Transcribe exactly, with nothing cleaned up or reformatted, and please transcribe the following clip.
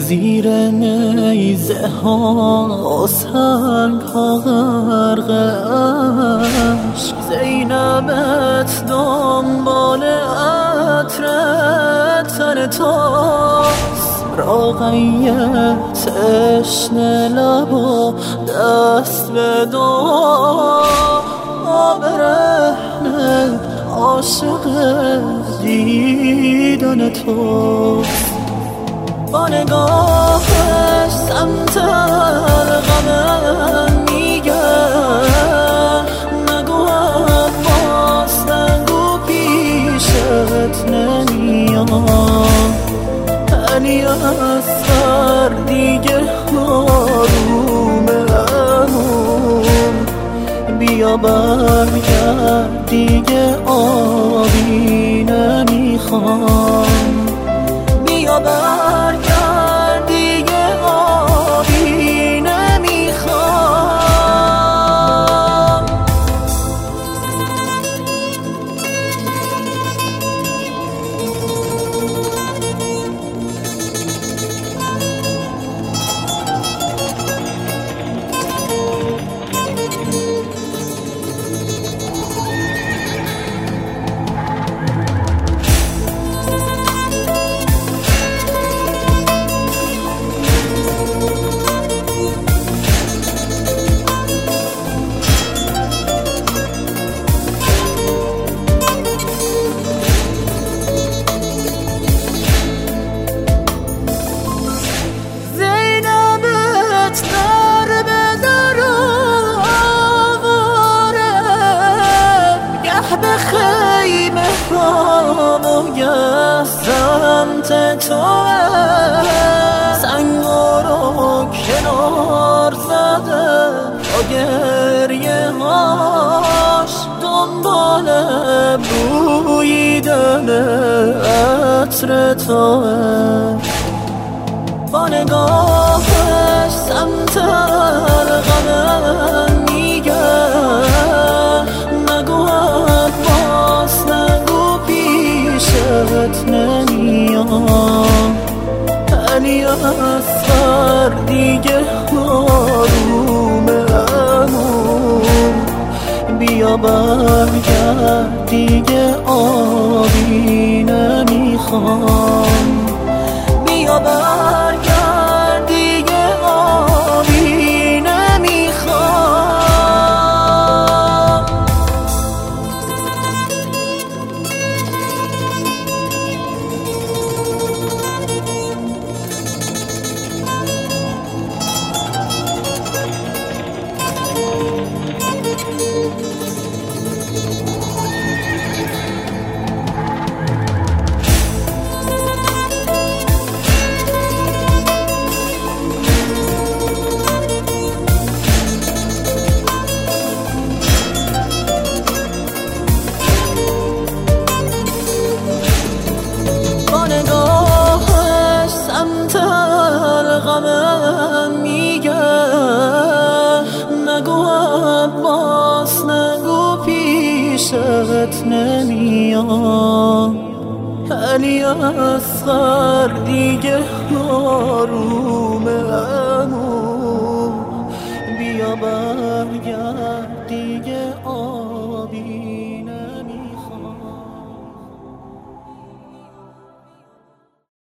زیر نیزه ها سنگ ها غرق عشق زینبت دنبال عطر تن توست راقیه تشنه لب و دست به دعا برهنه عاشق دیدن توست با نگاهش سمت ارغمم میگه نگو عباس نگو پیشت نمیام علی اصغر دیگه آرومه امون بیا برگرد دیگه آبی نمیخوام بیا برگرد دیگه آبی نمیخوام به خیمه همویه سمت توه سنگا رو کنار زده با گریه هاش دنبال بوییدن عطر توه با نگاهش سمت ارغمم میگه نگو عباس نگو پیشت نمیام علی اصغر دیگه آرومه امون بیا برگرد دیگه آبی نمیخوام بیا برگرد دیگه آبی نمیخوام نگاهش سمت ارغمم میگه نگو عباس نگو پیشت نمیام علی اصغر دیگه آرومه امون بیا برگرد